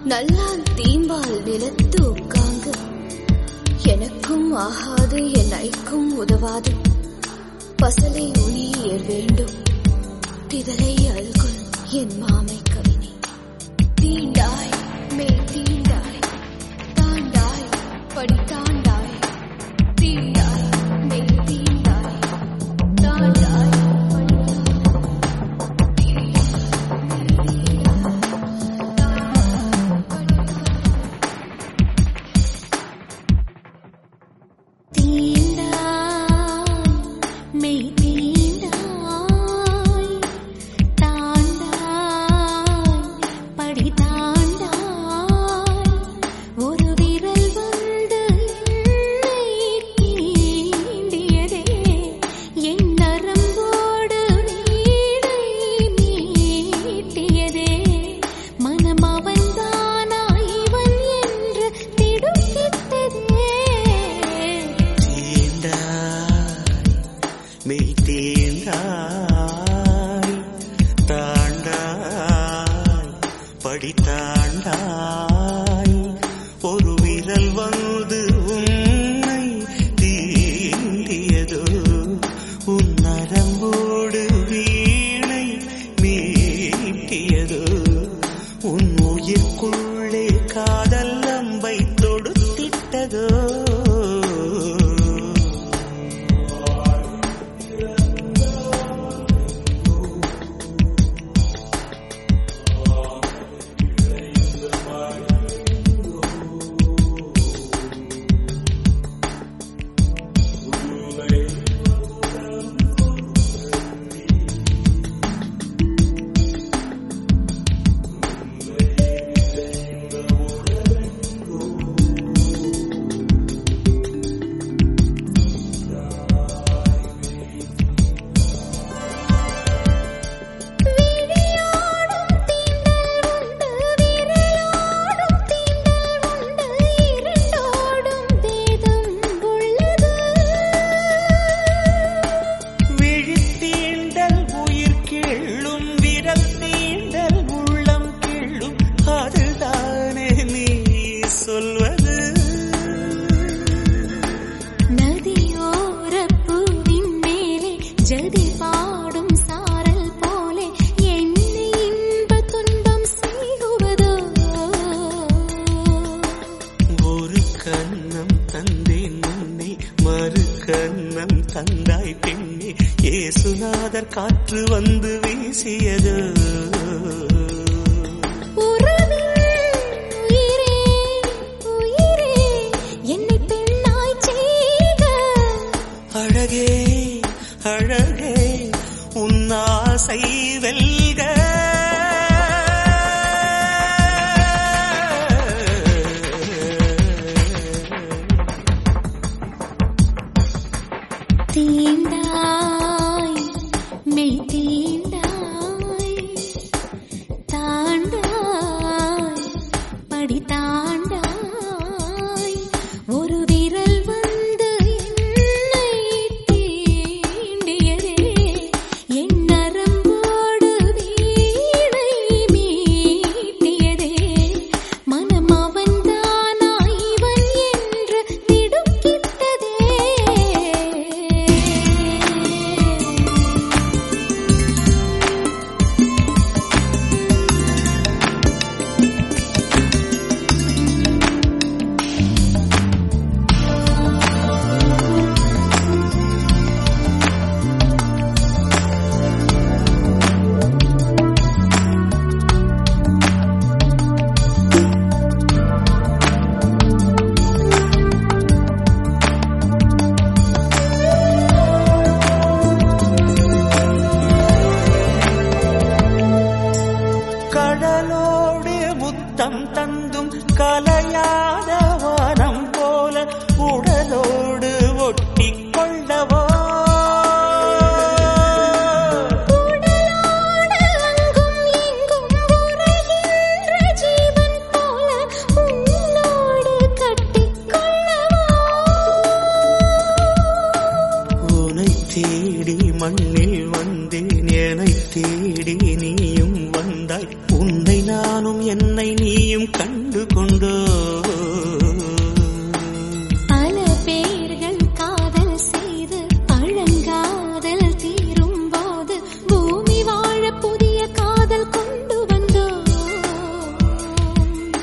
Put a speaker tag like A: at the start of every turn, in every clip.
A: நல்லான் தீம்பால் நிலத்து உட்காங்கு எனக்கும் ஆகாது என் ஐக்கும் உதவாது பசலை உளியேர் வேண்டும் திதலை அல்குல் என் மாமை கவினி தீண்டாய் மேல் தீண்டாய் தாண்டாய் படி தாண்டாய் தீண்டாய் மேல் தீண்டாய் தாண்டாய்
B: படித்தாண்டாய் ஒரு விரல் வந்து உன்னை தீண்டியதோ உன் நரம்போடு வீணை மீட்டியதோ உன் உயிர்க்குள்ளே காதல் அம்பை தொடுத்திட்டதோ கண்ணம் தந்தாய் பெண்ணே ஏசுநாதர் காற்று வந்து வீசியது அழகே அழகே உன்னாசை வெல்க
A: தீண்டாய் மெய் தீண்டாய் தாண்டாய் படி தாண்டாய் ஒரு விரல் வந்து என்னை தீண்டியதே என் நரம்போடு வீணை மீட்டியதே மனம் அவன்தானா இவன் என்று திடுக்கிட்டதே.
B: கடலோடு முத்தம் தந்தும் கலையாத வானம் போல உடலோடு ஒட்டிக் கொள்ளவோ உனை தேடி மண்ணில் வந்தேன் என்னை தேடி நீயும் வந்தாய் உன்னை நானும் என்னை நீயும் கண்டு கொண்டோ.
A: பல பேர்கள் காதல் செய்து பழங்காதல் தீரும் போது பூமி வாழ புதிய காதல் கொண்டு வந்தோ.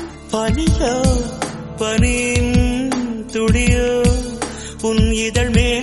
B: பனியோ பனியின் துளியோ உன் இதழ் மேல்